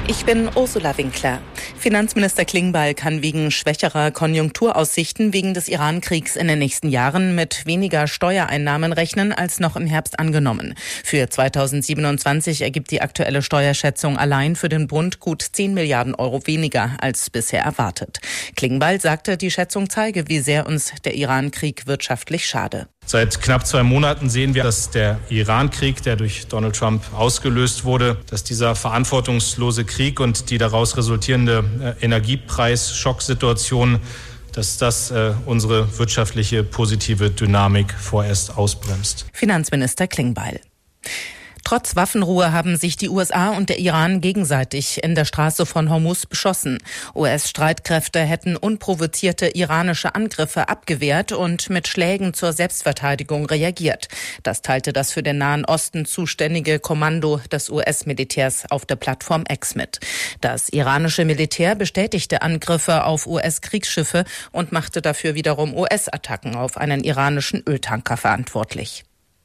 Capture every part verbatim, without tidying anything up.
Ich bin Ursula Winkler. Finanzminister Klingbeil kann wegen schwächerer Konjunkturaussichten wegen des Iran-Kriegs in den nächsten Jahren mit weniger Steuereinnahmen rechnen als noch im Herbst angenommen. Für zweitausendsiebenundzwanzig ergibt die aktuelle Steuerschätzung allein für den Bund gut zehn Milliarden Euro weniger als bisher erwartet. Klingbeil sagte, die Schätzung zeige, wie sehr uns der Iran-Krieg wirtschaftlich schade. Seit knapp zwei Monaten sehen wir, dass der Iran-Krieg, der durch Donald Trump ausgelöst wurde, dass dieser verantwortungslose Krieg und die daraus resultierende äh, Energiepreis-Schocksituation, dass das äh, unsere wirtschaftliche positive Dynamik vorerst ausbremst. Finanzminister Klingbeil. Trotz Waffenruhe haben sich die U S A und der Iran gegenseitig in der Straße von Hormuz beschossen. U S-Streitkräfte hätten unprovozierte iranische Angriffe abgewehrt und mit Schlägen zur Selbstverteidigung reagiert. Das teilte das für den Nahen Osten zuständige Kommando des U S-Militärs auf der Plattform X mit. Das iranische Militär bestätigte Angriffe auf U S-Kriegsschiffe und machte dafür wiederum U S-Attacken auf einen iranischen Öltanker verantwortlich.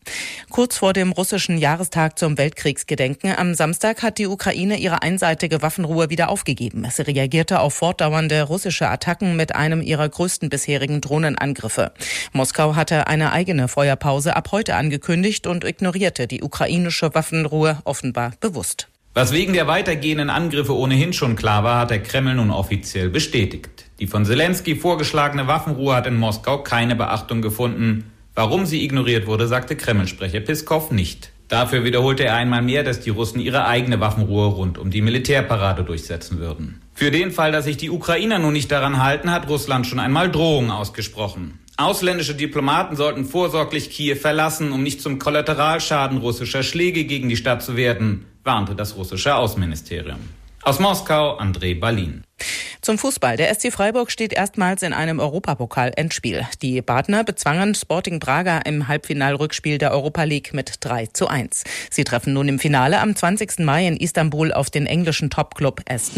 Kurz vor dem russischen Jahrestag zum Weltkriegsgedenken am Samstag hat die Ukraine ihre einseitige Waffenruhe wieder aufgegeben. Sie reagierte auf fortdauernde russische Attacken mit einem ihrer größten bisherigen Drohnenangriffe. Moskau hatte eine eigene Feuerpause ab heute angekündigt und ignorierte die ukrainische Waffenruhe offenbar bewusst. Was wegen der weitergehenden Angriffe ohnehin schon klar war, hat der Kreml nun offiziell bestätigt. Die von Selenskyj vorgeschlagene Waffenruhe hat in Moskau keine Beachtung gefunden. Warum sie ignoriert wurde, sagte Kreml-Sprecher Peskow nicht. Dafür wiederholte er einmal mehr, dass die Russen ihre eigene Waffenruhe rund um die Militärparade durchsetzen würden. Für den Fall, dass sich die Ukrainer nun nicht daran halten, hat Russland schon einmal Drohungen ausgesprochen. Ausländische Diplomaten sollten vorsorglich Kiew verlassen, um nicht zum Kollateralschaden russischer Schläge gegen die Stadt zu werden, warnte das russische Außenministerium. Aus Moskau, André Balin. Zum Fußball. Der S C Freiburg steht erstmals in einem Europapokal-Endspiel. Die Badner bezwangen Sporting Braga im Halbfinalrückspiel der Europa League mit drei zu eins. Sie treffen nun im Finale am zwanzigsten Mai in Istanbul auf den englischen Topclub Aston